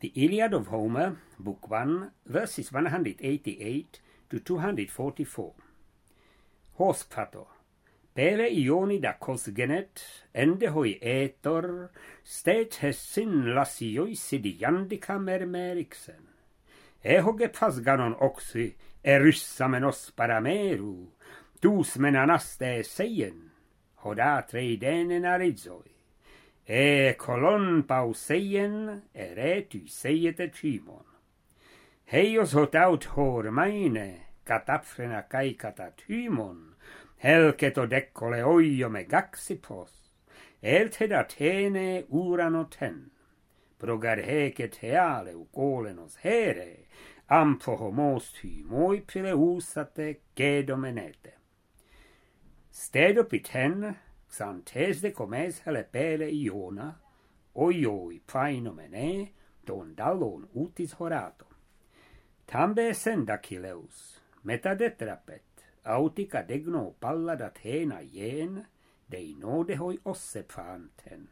The Iliad of Homer, Book 1, verses 188 to 244. Horsepato. Pere ioni da cosgenet, ende hoi etor, stet hessin lasioi sidiandica mermeriksen. Ehoge pasganon oxy, eryssamenos parameru, dus menanaste seien, hoda treidenen arizoi. Kolon pauseien, tu seiete timon. Heios hot aut hor meine, kataphrena kai katatymon, helketo dekkole oio me gaxipos, elted Athene uranoten, progar heket heale ukolenos here, ampo homos tymoi pileusate gedomenete. Stedo piten, xantes de comes helepele iona, oioi praenomene, don dallon utis horato. Tambe senda Achilleus, metadetrapet, autica degno palla d'Athena ien, dei node hoi osse phanten.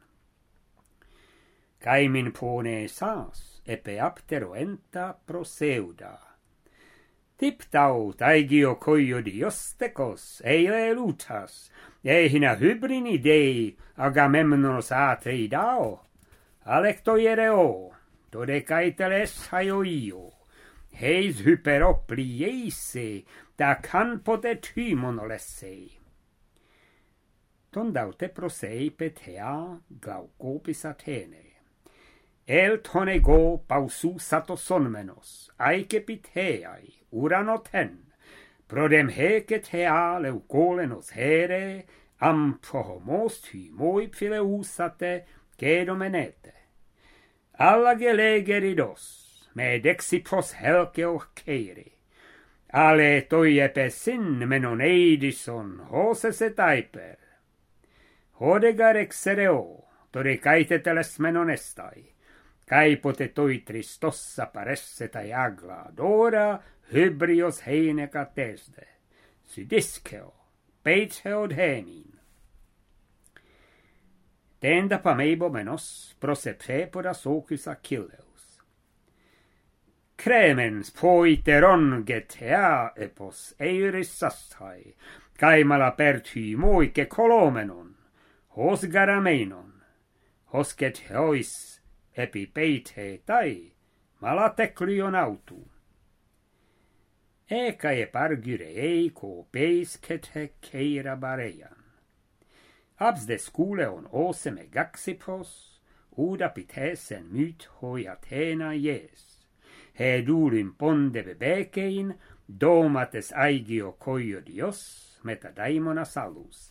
Caimin pone sas, epe aptero enta proseuda. Tiptau taigio coio diostekos, eile lutas, hina hybrini dei Agamemnos atreidao, alectoiereo, dodecaeteles haioio, heis hyperoplieise, da canpote tymon lessei. Tondaute prosei petea glaukopis Athene. Tonego pausu satosonmenos, aecepiteai, uranoten, prodem hecet hea leucolenos here, ampo homos tymoi pileusate gedomenete. Alla gelegeridos, me dexipos helceo ceiri, ale toiepesin menon eidison hoses et aiper. Hodegar exereo, todecaeteteles menon estai, cae potetoi tristos apparessetai agla, dora hybrios heineca tesde, sudisceo, peiteod hemin. Tenda pamebo menos, prosepepodas ocis Achilleus. Cremens poiteron getea epos eiris sastai, cae malapertui moice colomenon, hos garamenon, hos get heois epipeite tai, malateclion autu. Cae pargyrei copeis cete ceira bareian. Abs de sculeon ose me gaxipos, uda pitesen myt hoi Athena ies. Hedulim ponde bebecein, domates aigio coio dios, metadaimona salus.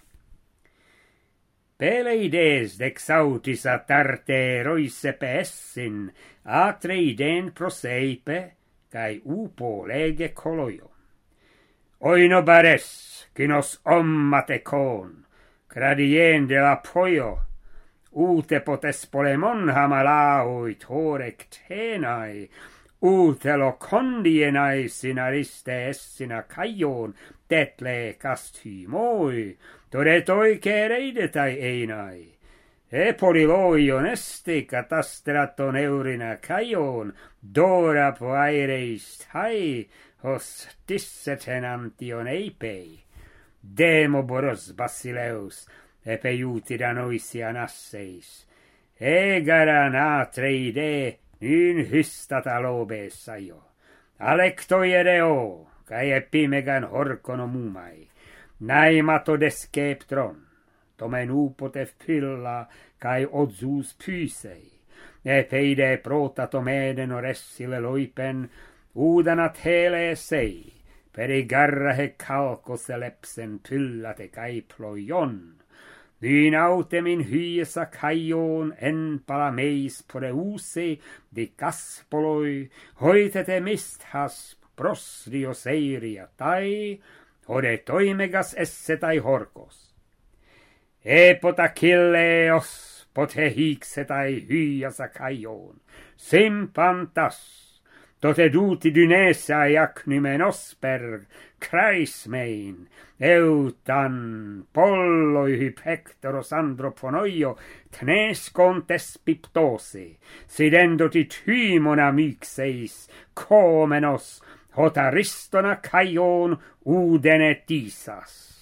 Peleides dexautis atarte roisepe essin, atreiden proseipe, cae upo lege coloio. Oino bares, cinos ommatecon, cradien de la poio, ute potes polemon hamalaoit horec tenai, ute locondienai sinariste essina caion, detle castimoi, toretoi cereidetai einai, poliloi honesti catastraton eurina caion, dora poaereis tai, hos dissetenantion eipei, demoboros basileus, epeiutida noisian asseis, egaran atreide, nyn hystata lobes saio, alectoiereo, cae epimegan horcono mumai, naimato desceptron, tomen upotef pilla, cae odzus pysei, epeide protatomeden oressile loipen, udanat hele sei, per garra he calcos elepsen pyllate cae ploion, din autem in hyesa caion en palameis poreuse di caspoloi, hoitete misthas prosrios eiria tai, ode toimegas essetai horcos. Epot Achilleos, pote hixetai hyasa caion, simpantas, tote duti dynesae ac numenos per Chraismein, eutan polloi pectoros androponoio tnes contes piptose, sidendoti tymon amixeis, comenos, hot Aristona caion udenetisas.